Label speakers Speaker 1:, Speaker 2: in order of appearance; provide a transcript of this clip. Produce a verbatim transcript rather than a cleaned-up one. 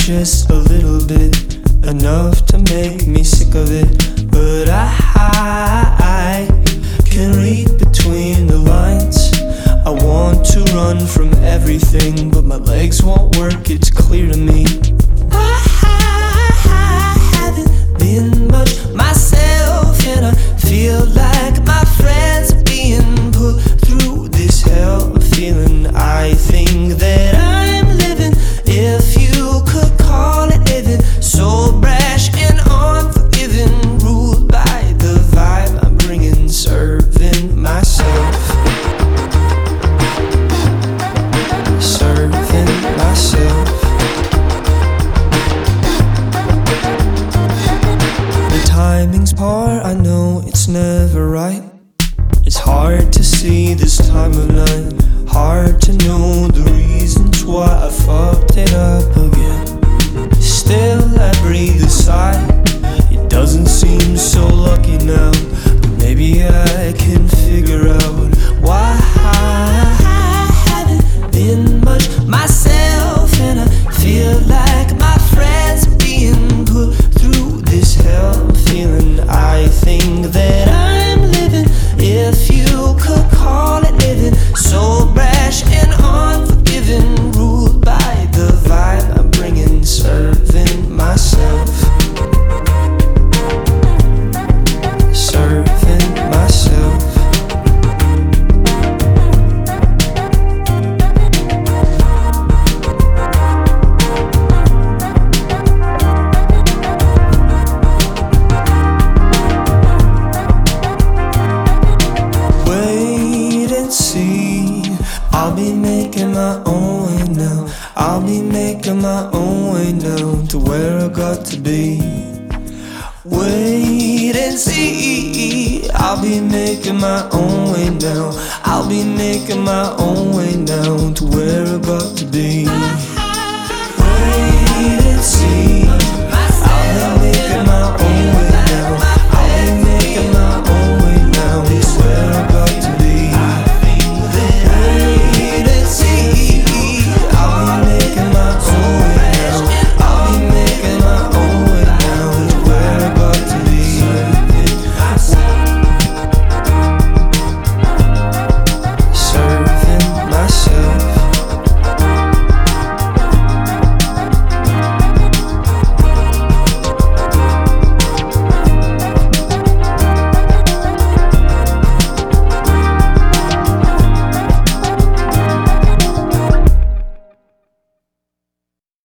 Speaker 1: just a little bit, enough to make me sick of it. But I, I can read between the lines. I want to run from everything, but my legs won't work, it's clear to me. I haven't been much myself, and I feel like my friends are being put through this hell. I'm feeling, I think that I'm living, if you could call it living. So brash and unforgiving, ruled by the vibe I'm bringing, serving myself. Serving myself. The timing's poor, I know it's never right. It's hard to see this time of night, hard to know the reasons why I fucked it up again. Still I breathe a sigh, it doesn't seem so lucky now, but maybe I can figure out why I haven't been much myself, and I feel like my friends are being put through this hell. I'm feeling, I think that I'm living, if you could call it living. So brash and unforgiving, ruled by the vibe I'm bringing, serving myself. Serving myself. Wait and see, I'll be making my own way now. I'll be making my own way now to where I got to be. Wait and see, I'll be making my own way now. I'll be making my own way now to where I got to be.